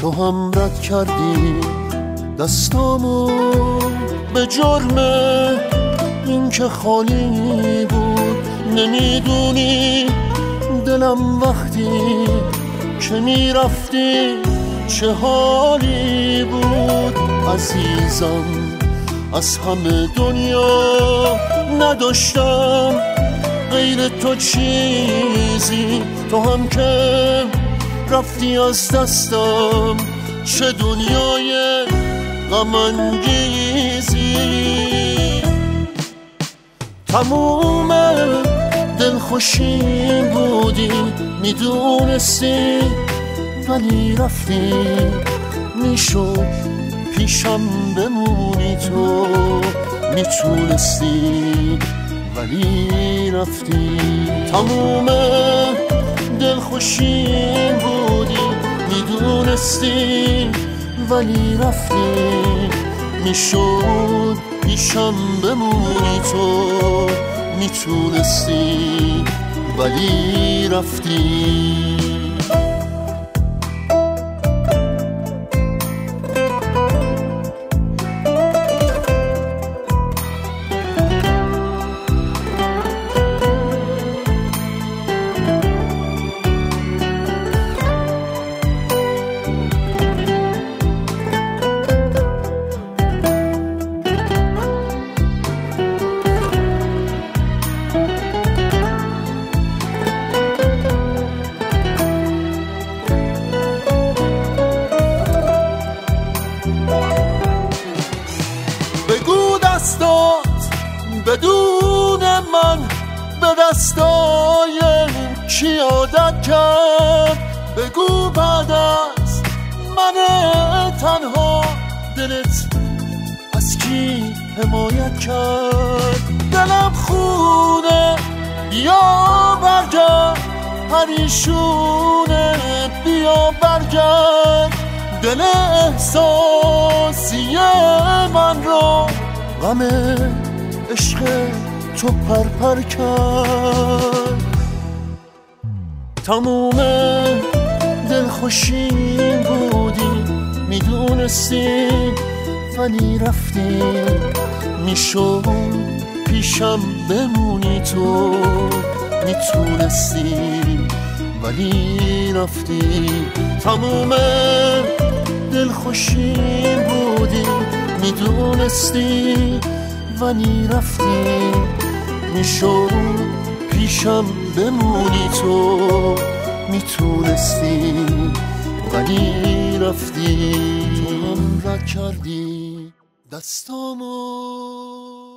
تو هم رد کردی دستامو به جرم این که خالی بود. نمیدونی دلم وقتی که میرفتی چه حالی بود. عزیزم از همه دنیا نداشتم غیر تو چیزی، تو هم که رفتی از دستم چه دنیای غم انگیزی. تموم دلخوشی بودی میدونستی ولی رفتی. میشد پیشم بمونی تو میتونستی ولی رفتی. تموم دلخوشی بودی میدونستی ولی رفتی. میشد پیشم بمونی تو میتونستی ولی رفتی. بگو دستات بدون من به دستای کی عادت کرد. بگو بعد از من تنها دلت از کی حمایت کرد. دلم خونه بیا برگرد، پریشونه بیا برگرد. دل احساسی من رو غم عشق تو پرپر کرد. تموم دلخوشی بودی میدونستی ولی رفتی. میشد پیشم بمونی تو میتونستی ولی رفتی. تموم دلخوشی بودی میدونستی ولی رفتی. میشد پیشم بمونی تو میتونستی ولی رفتی. تو هم رد کردی دستامو